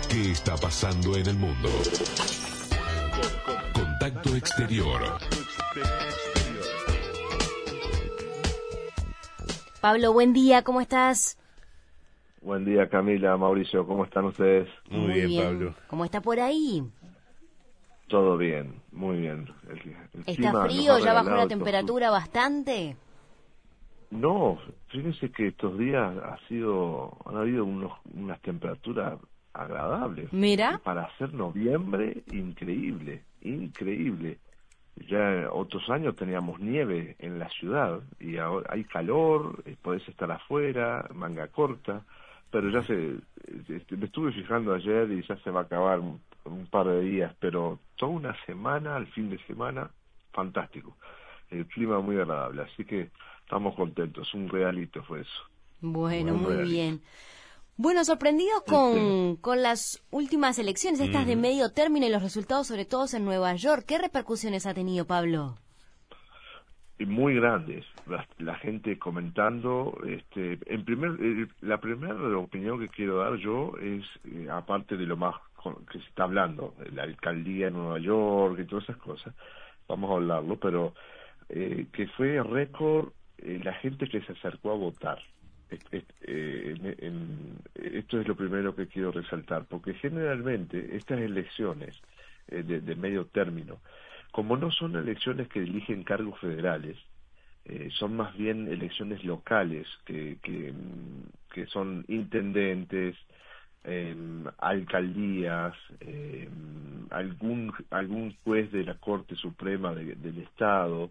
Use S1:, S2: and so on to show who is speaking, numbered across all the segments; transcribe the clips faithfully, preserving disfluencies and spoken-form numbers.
S1: ¿Qué está pasando en el mundo? Contacto Exterior.
S2: Pablo, buen día, ¿cómo estás?
S3: Buen día, Camila, Mauricio, ¿cómo están ustedes?
S4: Muy,
S2: Muy
S4: bien,
S2: bien,
S4: Pablo.
S2: ¿cómo está por ahí?
S3: Todo bien, muy bien. El, el
S2: ¿Está
S3: clima nos
S2: frío?
S3: ha
S2: ¿Ya bajó la
S3: regalado
S2: temperatura bastante?
S3: estos- No, fíjense que estos días ha sido, han habido unos, unas temperaturas agradables.
S2: Mira.
S3: Para hacer noviembre, increíble, increíble. Ya otros años teníamos nieve en la ciudad y ahora hay calor, eh, podés estar afuera, manga corta, pero ya se, este, me estuve fijando ayer y ya se va a acabar un, un par de días, pero toda una semana, al fin de semana, fantástico. El clima muy agradable, así que estamos contentos, un realito fue eso.
S2: Bueno,
S3: Un
S2: muy
S3: realito.
S2: bien. Bueno, sorprendidos con, con las últimas elecciones, estas de medio término y los resultados, sobre todo en Nueva York. ¿Qué repercusiones ha tenido, Pablo?
S3: Y muy grandes, la, la gente comentando. Este, en primer, eh, la primera opinión que quiero dar yo es, eh, aparte de lo más con- que se está hablando, la alcaldía en Nueva York y todas esas cosas, vamos a hablarlo, pero eh, que fue récord eh, la gente que se acercó a votar. Et- et- eh, en- en- esto es lo primero que quiero resaltar, porque generalmente estas elecciones eh, de, de medio término, como no son elecciones que eligen cargos federales, eh, son más bien elecciones locales que, que, mm, que son intendentes, eh, alcaldías, eh, algún algún juez de la Corte Suprema de- del Estado,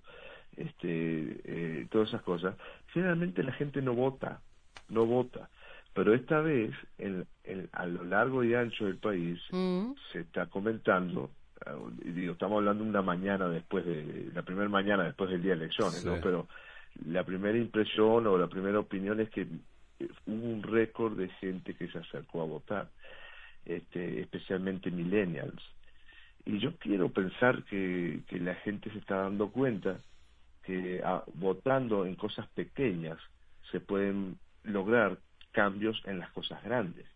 S3: este, eh, todas esas cosas. Generalmente la gente no vota, no vota, pero esta vez en, en- a lo largo y ancho del país
S2: Mm.
S3: se está comentando. Y digo, estamos hablando una mañana después de, la primera mañana después del día de elecciones,
S4: Sí.
S3: ¿no? Pero la primera impresión o la primera opinión es que eh, hubo un récord de gente que se acercó a votar, este, especialmente millennials. Y yo quiero pensar que, que la gente se está dando cuenta que ah, votando en cosas pequeñas se pueden lograr cambios en las cosas grandes.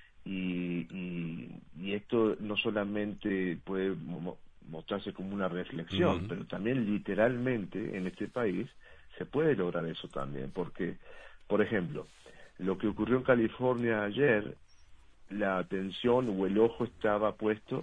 S3: Y, y, y esto no solamente puede mo- mostrarse como una reflexión,
S4: Ujú.
S3: pero también literalmente en este país se puede lograr eso también, porque, por ejemplo, lo que ocurrió en California ayer, la atención o el ojo estaba puesto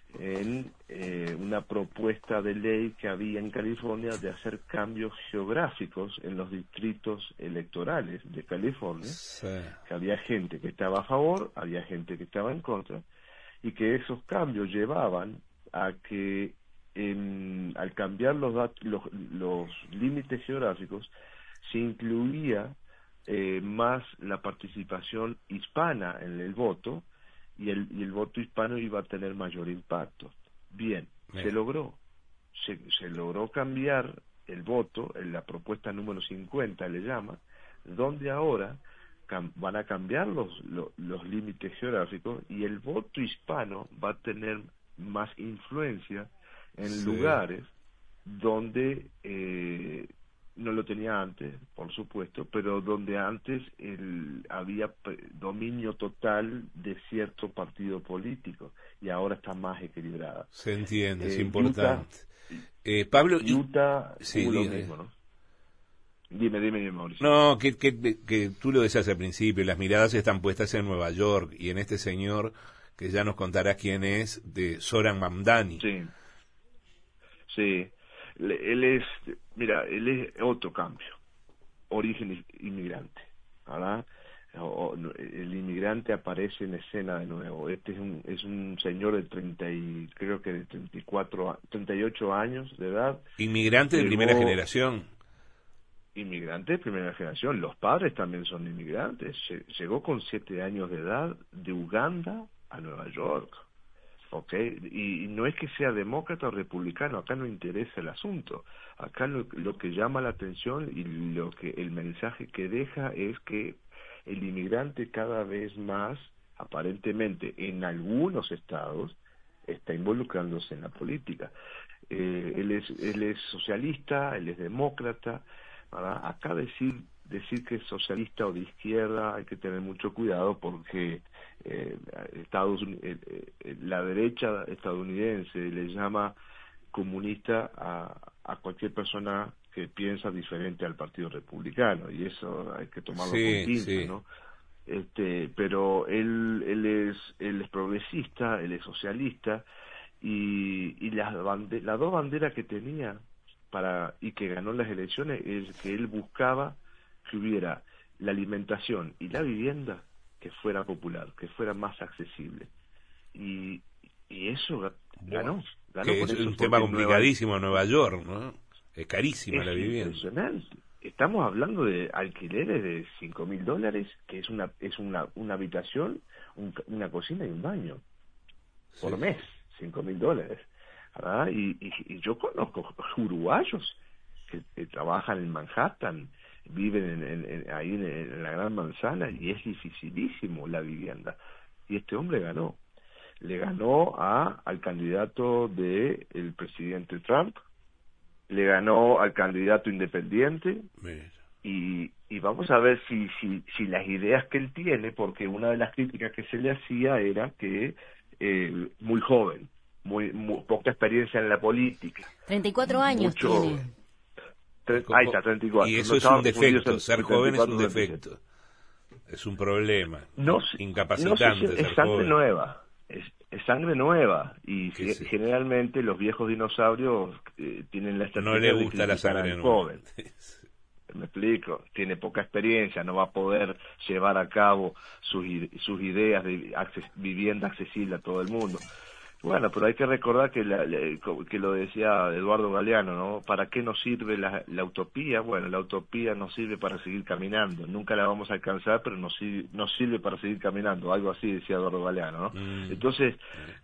S3: en eh, una propuesta de ley que había en California de hacer cambios geográficos en los distritos electorales de California,
S4: Sí.
S3: que había gente que estaba a favor, había gente que estaba en contra, y que esos cambios llevaban a que en, al cambiar los, dat- los, los límites geográficos se incluía eh, más la participación hispana en el voto, y el, y el voto hispano iba a tener mayor impacto. Bien,
S4: Bien.
S3: se logró, se, se logró cambiar el voto, en la propuesta número cincuenta le llama, donde ahora cam- van a cambiar los, lo- los límites geográficos y el voto hispano va a tener más influencia en
S4: Sí.
S3: lugares donde eh, no lo tenía antes, por supuesto, pero donde antes el, había pre- dominio total de cierto partido político y ahora está más equilibrada.
S4: Se entiende, es
S3: Eh, Utah,
S4: importante. Eh, Pablo, y...
S3: Utah
S4: Sí,
S3: hubo lo
S4: diga,
S3: mismo,
S4: diga.
S3: ¿no? Dime, dime, dime, Mauricio.
S4: No, que, que, que tú lo decías al principio, las miradas están puestas en Nueva York y en este señor que ya nos contará quién es, de Zoran Mamdani.
S3: Sí, sí. Le- Él es, mira, él es otro cambio, origen i- inmigrante, ¿verdad? O- o- no, el inmigrante aparece en escena de nuevo. Este es un es un señor de treinta y creo que de treinta y cuatro, a- treinta y ocho años de edad.
S4: Inmigrante de
S3: Llegó
S4: primera generación.
S3: inmigrante de primera generación. Los padres también son inmigrantes. Lle- Llegó con siete años de edad de Uganda a Nueva York. ¿Ok? Y, y no es que sea demócrata o republicano, acá no interesa el asunto. Acá lo, lo que llama la atención y lo que el mensaje que deja es que el inmigrante cada vez más, aparentemente en algunos estados, está involucrándose en la política. Eh, él es él es socialista, él es demócrata, ¿verdad? Acá decir decir que es socialista o de izquierda hay que tener mucho cuidado porque eh, Estados Unidos, eh, eh, la derecha estadounidense le llama comunista a, a cualquier persona que piensa diferente al Partido Republicano, y eso hay que tomarlo
S4: sí,
S3: con pinzas,
S4: sí.
S3: ¿no? Este, pero él, él es, él es progresista, él es socialista, y, y las, bande, las dos banderas que tenía para y que ganó las elecciones es que él buscaba que hubiera la alimentación y la vivienda que fuera popular, que fuera más accesible, y, y eso ganó. Ganó
S4: que
S3: por
S4: es
S3: eso,
S4: un tema complicadísimo en Nueva York, ¿no? Es carísima
S3: es
S4: la vivienda.
S3: impresionante. Estamos hablando de alquileres de cinco mil dólares, que es una es una, una habitación, un, una cocina y un baño por
S4: Sí.
S3: mes, cinco mil dólares. ¿Verdad? Y, y, y yo conozco uruguayos que, que trabajan en Manhattan, viven en, en, en, ahí en, en la Gran Manzana, y es dificilísimo la vivienda. Y este hombre ganó. Le ganó a al candidato de el presidente Trump, le ganó al candidato independiente,
S4: Mira.
S3: y, y vamos a ver si, si, si las ideas que él tiene, porque una de las críticas que se le hacía era que eh, muy joven, muy, muy poca experiencia en la política.
S2: treinta y cuatro años
S3: mucho,
S2: tiene.
S3: tre- ahí está, treinta y cuatro.
S4: Y eso
S3: No
S4: es
S3: estaba
S4: un
S3: confundido,
S4: defecto,
S3: en-
S4: ser joven es un
S3: treinta y cuatro, treinta y siete.
S4: defecto. Es un problema.
S3: No, sé- no sé
S4: Incapacitante
S3: si
S4: ser
S3: es sangre
S4: joven.
S3: nueva, es, es sangre nueva, y
S4: ¿Qué
S3: ge-
S4: sé?
S3: generalmente los viejos dinosaurios eh, tienen la estrategia
S4: No le
S3: de
S4: gusta la
S3: criticar
S4: sangre
S3: al
S4: nueva.
S3: joven. Me explico, tiene poca experiencia, no va a poder llevar a cabo sus, i- sus ideas de acces- vivienda accesible a todo el mundo. Bueno, pero hay que recordar que, la, la- que lo decía Eduardo Galeano, ¿no? ¿Para qué nos sirve la, la utopía? Bueno, la utopía nos sirve para seguir caminando. Nunca la vamos a alcanzar, pero nos, sir- nos sirve para seguir caminando. Algo así decía Eduardo Galeano, ¿no?
S4: Mm.
S3: Entonces,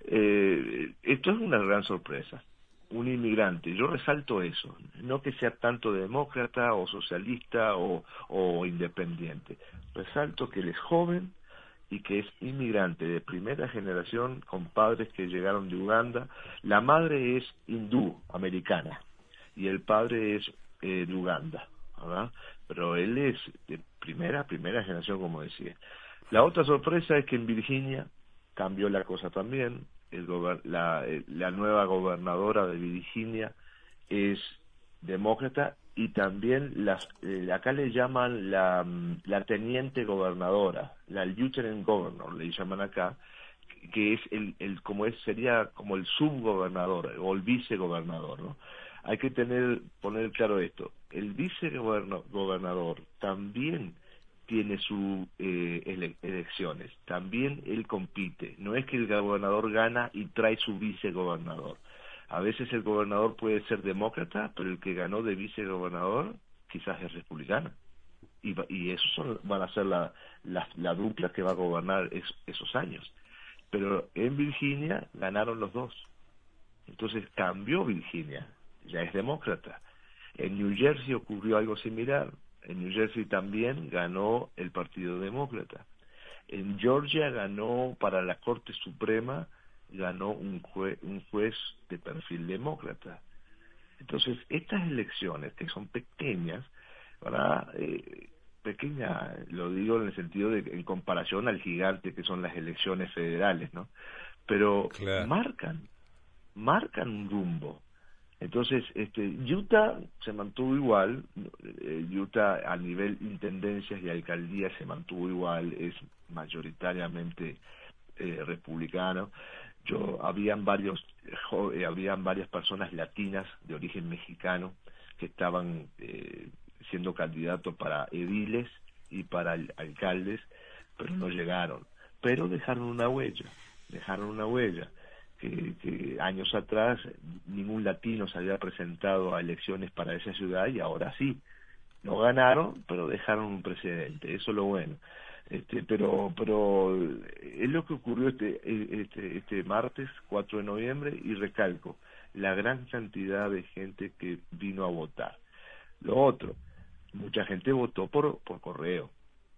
S3: eh, esto es una gran sorpresa. Un inmigrante, yo resalto eso, no que sea tanto demócrata o socialista o, o independiente, resalto que él es joven y que es inmigrante de primera generación con padres que llegaron de Uganda. La madre es hindú, americana, y el padre es eh, de Uganda, ¿verdad? Pero él es de primera, primera generación, como decía. La otra sorpresa es que en Virginia cambió la cosa también. El gober- la, eh, la nueva gobernadora de Virginia es demócrata, y también las eh, acá le llaman la, mm, la teniente gobernadora, la lieutenant governor le llaman acá, que es el, el como es sería como el subgobernador o el vicegobernador, ¿no? Hay que tener poner claro esto, el vicegobernador también tiene sus eh, ele elecciones, también él compite, no es que el gobernador gana y trae su vicegobernador. A veces el gobernador puede ser demócrata, pero el que ganó de vicegobernador quizás es republicano, y, y esos son, van a ser la, la, la dupla que va a gobernar es, esos años. Pero en Virginia ganaron los dos, entonces cambió Virginia, ya es demócrata. En New Jersey ocurrió algo similar. En New Jersey también ganó el Partido Demócrata. En Georgia ganó para la Corte Suprema, ganó un, jue, un juez de perfil demócrata. Entonces, estas elecciones, que son pequeñas, ¿verdad? Eh, pequeñas, lo digo en el sentido de en comparación al gigante que son las elecciones federales, ¿no? Pero
S4: Claro.
S3: marcan, marcan un rumbo. Entonces, este, Utah se mantuvo igual, eh, Utah a nivel intendencias y alcaldías se mantuvo igual, es mayoritariamente eh, republicano. Yo habían varios, eh, habían varias personas latinas de origen mexicano que estaban eh, siendo candidatos para ediles y para al, alcaldes, pero no llegaron. Pero dejaron una huella, dejaron una huella. Que, que años atrás ningún latino se había presentado a elecciones para esa ciudad, y ahora sí, no ganaron, pero dejaron un precedente, eso es lo bueno. Este, pero pero es lo que ocurrió este, este, este martes cuatro de noviembre, y recalco, la gran cantidad de gente que vino a votar. Lo otro, mucha gente votó por, por correo.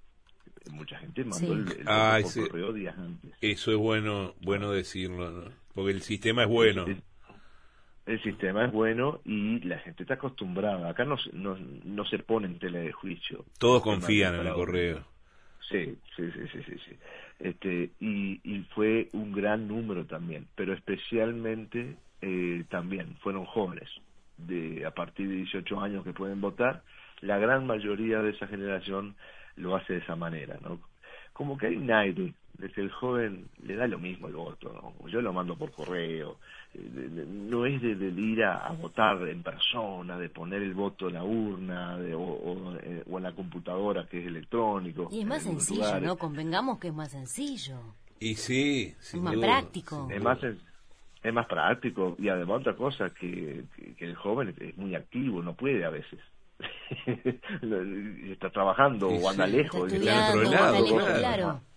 S3: Mucha gente mandó
S2: Sí.
S3: el, el voto
S4: Ay,
S3: por
S4: sí.
S3: correo días antes.
S4: Eso es bueno bueno decirlo, ¿no? Porque el sistema es bueno.
S3: Es, el sistema es bueno y la gente está acostumbrada. Acá no, se- no, no se pone en tela de juicio.
S4: Todos
S3: el tema
S4: confían
S3: del
S4: en el
S3: fraude.
S4: correo.
S3: Sí, sí, sí, sí, sí, sí. Este, y, y fue un gran número también, pero especialmente eh, también fueron jóvenes, de a partir de dieciocho años que pueden votar. La gran mayoría de esa generación lo hace de esa manera, ¿no? Como que hay un aire de que el joven le da lo mismo el voto, ¿no? Yo lo mando por correo, eh, de- de- no es de, de ir a, a votar en persona, de poner el voto en la urna de, o, o, eh, o en la computadora que es electrónico.
S2: Y es
S3: en
S2: más
S3: algunos
S2: sencillo,
S3: lugares.
S2: ¿no? Convengamos que es más sencillo.
S4: Y sí,
S2: Es
S4: sin
S2: más
S4: duda,
S2: práctico.
S4: sin
S3: Es
S4: duda.
S3: más, es, es más práctico y además otra cosa que, que, que el joven es muy activo, no puede a veces. Está trabajando
S4: Y
S3: o anda
S4: sí,
S3: lejos.
S2: Está
S3: y
S4: Está en otro
S2: estudiando,
S3: lo
S2: anda
S3: mando
S4: lado,
S3: dos
S2: lejos,
S3: semanas
S4: claro.
S2: claro.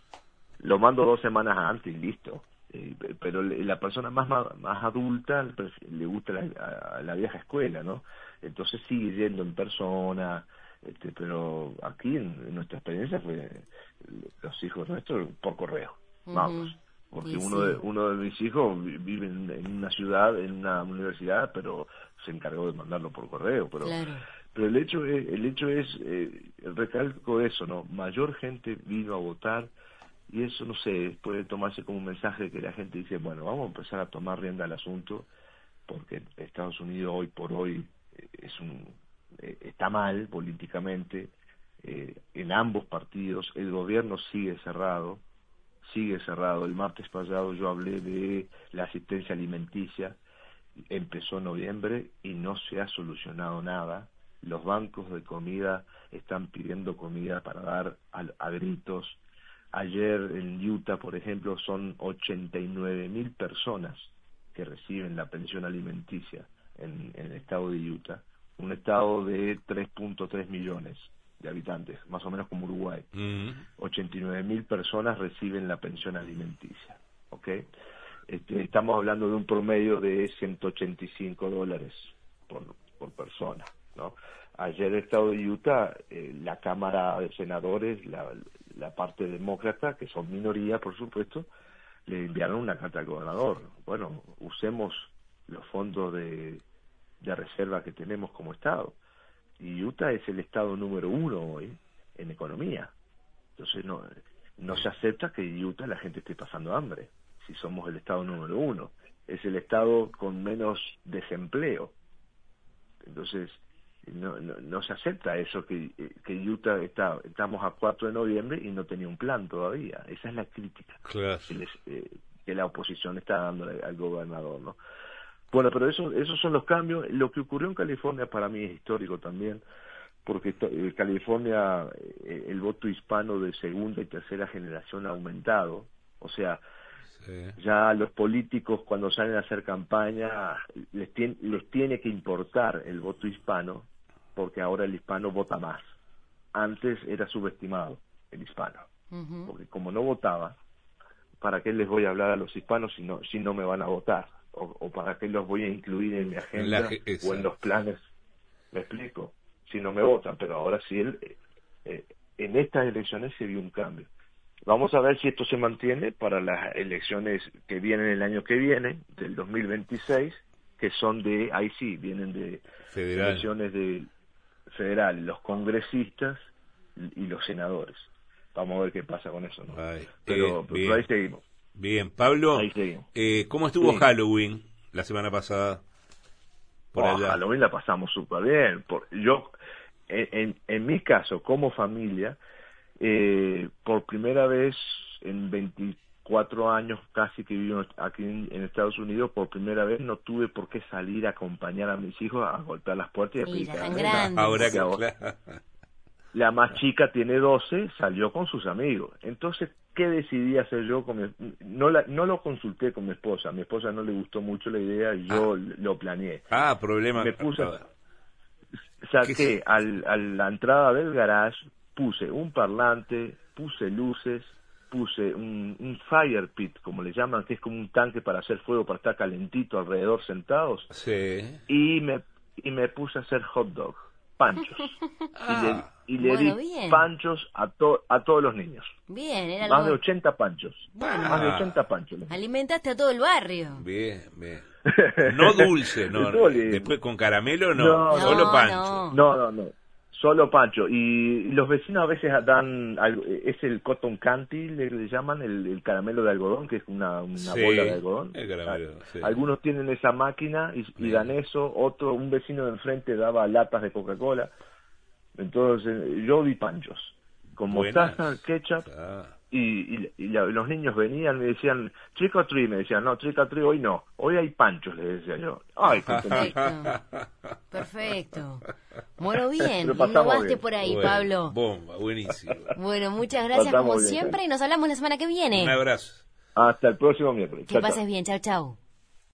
S3: Lo mando dos semanas antes y listo. Eh, pe- pero le- la persona más ma- más adulta pref- le gusta la, a- a la vieja escuela, ¿no? Entonces sigue yendo en persona, este, pero aquí en, en nuestra experiencia fue eh, los hijos nuestros por correo, vamos.
S2: Ujú.
S3: Porque
S2: Y
S3: uno de,
S2: sí.
S3: uno de mis hijos vi- vive en, en una ciudad, en una universidad, pero se encargó de mandarlo por correo. Pero
S2: Claro.
S3: pero el hecho es, el hecho es eh, recalco eso, ¿no? Mayor gente vino a votar y eso, no sé, puede tomarse como un mensaje de que la gente dice, bueno, vamos a empezar a tomar rienda al asunto porque Estados Unidos hoy por hoy eh, es un eh, está mal políticamente eh, en ambos partidos, el gobierno sigue cerrado, sigue cerrado. El martes pasado yo hablé de la asistencia alimenticia, empezó en noviembre y no se ha solucionado nada. Los bancos de comida están pidiendo comida para dar a, a gritos. Ayer en Utah, por ejemplo, son ochenta y nueve mil personas que reciben la pensión alimenticia en, en el estado de Utah, un estado de tres punto tres millones de habitantes, más o menos como Uruguay.
S4: Mm.
S3: ochenta y nueve mil personas reciben la pensión alimenticia, ¿ok? Este, estamos hablando de un promedio de ciento ochenta y cinco dólares por, por persona, ¿no? Ayer el estado de Utah, eh, la Cámara de Senadores, la, la parte demócrata, que son minoría, por supuesto, le enviaron una carta al gobernador. Bueno, usemos los fondos de, de reserva que tenemos como estado. Y Utah es el estado número uno hoy en economía. Entonces no, no se acepta que en Utah la gente esté pasando hambre, si somos el estado número uno. Es el estado con menos desempleo. Entonces no, no, no se acepta eso, que, que Utah está, estamos a cuatro de noviembre y no tenía un plan todavía. Esa es la crítica
S4: Claro.
S3: que, les, eh, que la oposición está dando al gobernador, ¿no? Bueno, pero eso, esos son los cambios. Lo que ocurrió en California para mí es histórico también, porque en California eh, el voto hispano de segunda y tercera generación ha aumentado. O sea,
S4: Sí.
S3: ya los políticos cuando salen a hacer campaña les, tien, les tiene que importar el voto hispano, porque ahora el hispano vota más. Antes era subestimado el hispano,
S2: Ujú.
S3: porque como no votaba, ¿para qué les voy a hablar a los hispanos si no, si no me van a votar? O, o ¿para qué los voy a incluir en mi agenda
S4: ge-
S3: o en
S4: exacto.
S3: los planes? ¿Me explico? Si no me votan, pero ahora sí, el, eh, eh, en estas elecciones se vio un cambio. Vamos a ver si esto se mantiene para las elecciones que vienen el año que viene, del dos mil veintiséis, que son de, ahí sí, vienen de
S4: Federal.
S3: elecciones de federal, los congresistas y los senadores. Vamos a ver qué pasa con eso, ¿no?
S4: Ay,
S3: Pero,
S4: eh,
S3: pero
S4: bien.
S3: ahí seguimos.
S4: Bien, Pablo,
S3: Ahí seguimos.
S4: eh, ¿cómo estuvo
S3: Sí.
S4: Halloween la semana pasada por
S3: Oh,
S4: allá?
S3: Halloween la pasamos súper bien. Por, yo, en, en, en mi caso, como familia, eh, por primera vez en veinticuatro años casi que vivo aquí en, en Estados Unidos, por primera vez no tuve por qué salir a acompañar a mis hijos a golpear las puertas y a pedir
S2: Mira, tan
S3: caramelo.
S2: grande.
S4: Ahora que
S3: Porque ahora-
S4: claro.
S3: La más chica tiene doce, salió con sus amigos. Entonces, ¿qué decidí hacer yo? Con mi, no, la, no lo consulté con mi esposa. A mi esposa no le gustó mucho la idea y yo lo planeé.
S4: Ah, problema.
S3: Me puse,
S4: ¿Qué
S3: saqué
S4: se-
S3: al, a la entrada del garage, puse un parlante, puse luces, puse un, un fire pit, como le llaman, que es como un tanque para hacer fuego, para estar calentito alrededor sentados,
S4: Sí.
S3: y me, y me puse a hacer hot dog. panchos.
S4: Ah,
S3: y le, y le
S2: bueno,
S3: di
S2: bien.
S3: panchos a, to, a todos los niños.
S2: Bien, era
S3: Más
S2: algo...
S3: de ochenta panchos.
S2: Bueno.
S3: Más de ochenta panchos.
S2: Alimentaste a todo el barrio.
S4: bien, bien. No dulce, no.
S3: Estuvo lindo.
S4: Después con caramelo, no.
S3: No,
S4: Solo
S2: no,
S4: pancho.
S2: no.
S3: No, no, no. Solo pancho. Y los vecinos a veces dan, algo- es el cotton candy, le, le llaman, el, el caramelo de algodón, que es una, una
S4: Sí,
S3: bola de algodón.
S4: el caramelo, sí.
S3: Algunos tienen esa máquina y, y
S4: Sí.
S3: dan eso. Otro, un vecino de enfrente daba latas de Coca-Cola. Entonces, yo di panchos. Con
S4: Buenas.
S3: mostaza, ketchup.
S4: Ah.
S3: Y, y, y la- los niños venían y me decían, trick or treat, me decían, no, trick or treat hoy no, hoy hay panchos, les decía yo. Ay, contentísimo.
S2: Perfecto. Perfecto. Bueno, bien.
S3: Lo pasamos
S2: Innovaste
S3: bien.
S2: por ahí,
S4: Bueno,
S2: Pablo.
S4: Bomba, buenísimo.
S2: Bueno, muchas gracias
S3: Pasamos
S2: como
S3: bien,
S2: siempre
S3: claro.
S2: y nos hablamos la semana que viene.
S4: Un abrazo.
S3: Hasta el próximo miércoles.
S2: Que
S3: Chao, chao.
S2: pases bien. Chau, chau.